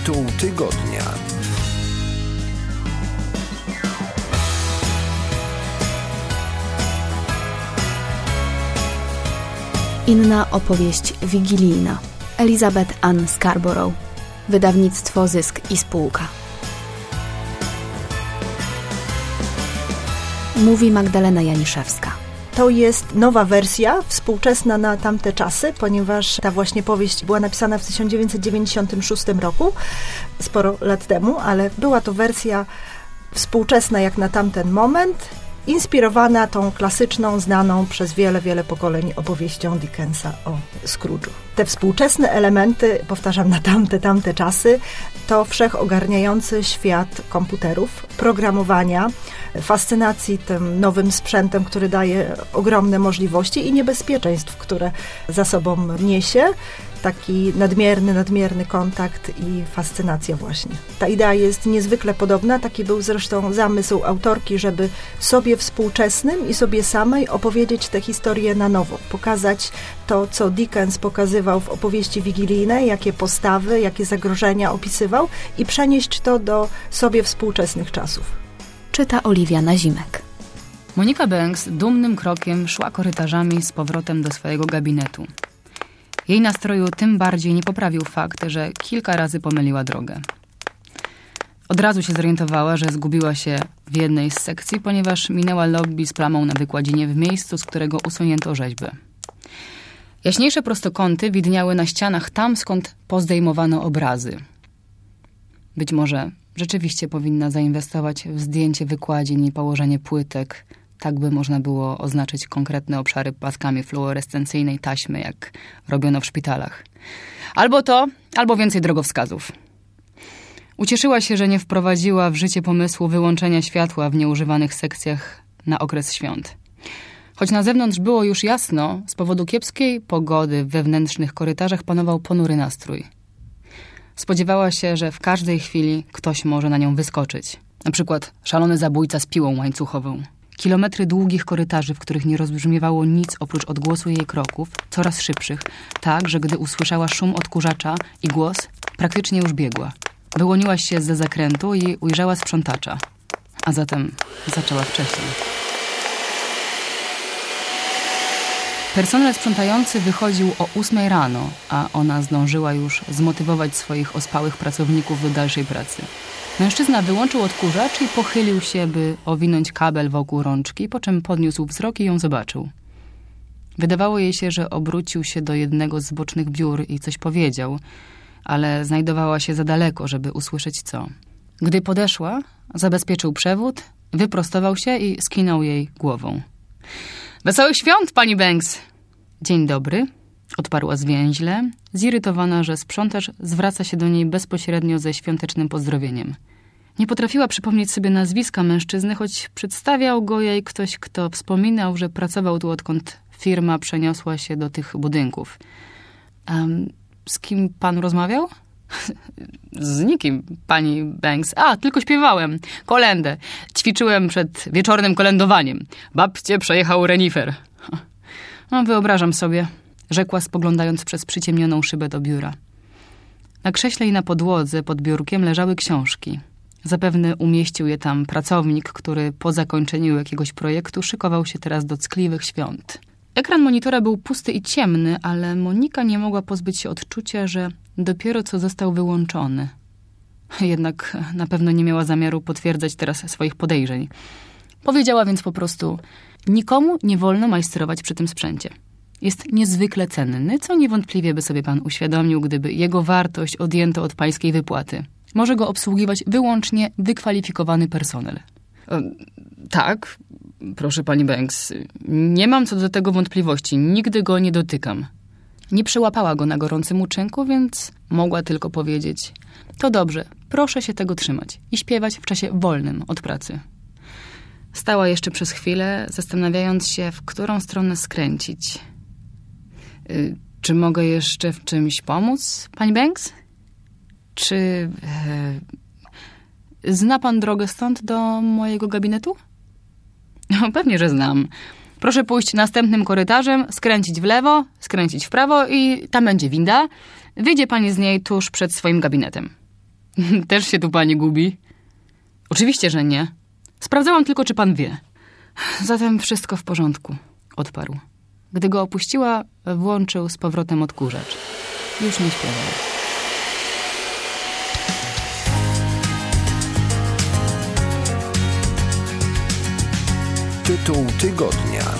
Tytuł tygodnia. Inna opowieść wigilijna. Elizabeth Ann Scarborough. Wydawnictwo Zysk i Spółka. Mówi Magdalena Janiszewska. To jest nowa wersja, współczesna na tamte czasy, ponieważ ta właśnie powieść była napisana w 1996 roku, sporo lat temu, ale była to wersja współczesna jak na tamten moment, inspirowana tą klasyczną, znaną przez wiele pokoleń opowieścią Dickensa o Scrooge'u. Te współczesne elementy, powtarzam, na tamte czasy, to wszechogarniający świat komputerów, programowania, fascynacji tym nowym sprzętem, który daje ogromne możliwości i niebezpieczeństw, które za sobą niesie. Taki nadmierny kontakt i fascynacja właśnie. Ta idea jest niezwykle podobna, taki był zresztą zamysł autorki, żeby sobie współczesnym i sobie samej opowiedzieć tę historię na nowo, pokazać to, co Dickens pokazywał w opowieści wigilijnej, jakie postawy, jakie zagrożenia opisywał i przenieść to do sobie współczesnych czasów. Czyta Oliwia Nazimek. Monika Banks dumnym krokiem szła korytarzami z powrotem do swojego gabinetu. Jej nastroju tym bardziej nie poprawił fakt, że kilka razy pomyliła drogę. Od razu się zorientowała, że zgubiła się w jednej z sekcji, ponieważ minęła lobby z plamą na wykładzinie w miejscu, z którego usunięto rzeźbę. Jaśniejsze prostokąty widniały na ścianach tam, skąd pozdejmowano obrazy. Być może rzeczywiście powinna zainwestować w zdjęcie wykładzin i położenie płytek, tak by można było oznaczyć konkretne obszary paskami fluorescencyjnej taśmy, jak robiono w szpitalach. Albo to, albo więcej drogowskazów. Ucieszyła się, że nie wprowadziła w życie pomysłu wyłączenia światła w nieużywanych sekcjach na okres świąt. Choć na zewnątrz było już jasno, z powodu kiepskiej pogody w wewnętrznych korytarzach panował ponury nastrój. Spodziewała się, że w każdej chwili ktoś może na nią wyskoczyć. Na przykład szalony zabójca z piłą łańcuchową. Kilometry długich korytarzy, w których nie rozbrzmiewało nic oprócz odgłosu jej kroków, coraz szybszych, tak, że gdy usłyszała szum odkurzacza i głos, praktycznie już biegła. Wyłoniła się zza zakrętu i ujrzała sprzątacza. A zatem zaczęła wcześniej. Personel sprzątający wychodził o 8 rano, a ona zdążyła już zmotywować swoich ospałych pracowników do dalszej pracy. Mężczyzna wyłączył odkurzacz i pochylił się, by owinąć kabel wokół rączki, po czym podniósł wzrok i ją zobaczył. Wydawało jej się, że obrócił się do jednego z bocznych biur i coś powiedział, ale znajdowała się za daleko, żeby usłyszeć co. Gdy podeszła, zabezpieczył przewód, wyprostował się i skinął jej głową. Wesołych świąt, pani Banks! Dzień dobry, odparła zwięźle, zirytowana, że sprzątacz zwraca się do niej bezpośrednio ze świątecznym pozdrowieniem. Nie potrafiła przypomnieć sobie nazwiska mężczyzny, choć przedstawiał go jej ktoś, kto wspominał, że pracował tu, odkąd firma przeniosła się do tych budynków. Z kim pan rozmawiał? Z nikim, pani Banks. Tylko śpiewałem. Kolędę. Ćwiczyłem przed wieczornym kolędowaniem. Babcie przejechał renifer. Wyobrażam sobie, rzekła, spoglądając przez przyciemnioną szybę do biura. Na krześle i na podłodze pod biurkiem leżały książki. Zapewne umieścił je tam pracownik, który po zakończeniu jakiegoś projektu szykował się teraz do ckliwych świąt. Ekran monitora był pusty i ciemny, ale Monika nie mogła pozbyć się odczucia, że dopiero co został wyłączony. Jednak na pewno nie miała zamiaru potwierdzać teraz swoich podejrzeń. Powiedziała więc po prostu: nikomu nie wolno majstrować przy tym sprzęcie. Jest niezwykle cenny, co niewątpliwie by sobie pan uświadomił, gdyby jego wartość odjęto od pańskiej wypłaty. Może go obsługiwać wyłącznie wykwalifikowany personel. Tak, proszę pani Banks, nie mam co do tego wątpliwości, nigdy go nie dotykam. Nie przyłapała go na gorącym uczynku, więc mogła tylko powiedzieć: to dobrze, proszę się tego trzymać i śpiewać w czasie wolnym od pracy. Stała jeszcze przez chwilę, zastanawiając się, w którą stronę skręcić. Czy mogę jeszcze w czymś pomóc, pani Banks? Czy zna pan drogę stąd do mojego gabinetu? No, pewnie, że znam. Proszę pójść następnym korytarzem, skręcić w lewo, skręcić w prawo i tam będzie winda. Wyjdzie pani z niej tuż przed swoim gabinetem. Też się tu pani gubi? Oczywiście, że nie. Sprawdzałam tylko, czy pan wie. Zatem wszystko w porządku, odparł. Gdy go opuściła, włączył z powrotem odkurzacz. Już nie śpiewał. Tytuł tygodnia.